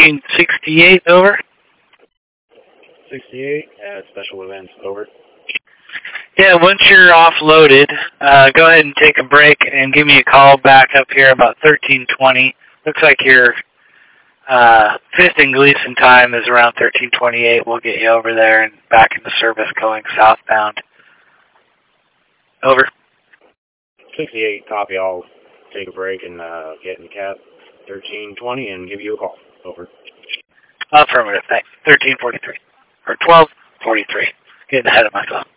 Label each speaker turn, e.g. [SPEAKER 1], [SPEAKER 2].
[SPEAKER 1] 1368, over.
[SPEAKER 2] 68, special events, over.
[SPEAKER 1] Yeah, once you're offloaded, go ahead and take a break and give me a call back up here about 1320. Looks like your 5th and Gleason time is around 1328. We'll get you over there and back into service going southbound. Over.
[SPEAKER 2] 68, copy. I'll take a break and get in the cab 1320 and give you a call. Over.
[SPEAKER 1] Affirmative, thanks. 1343. Or 1243. Getting ahead of myself.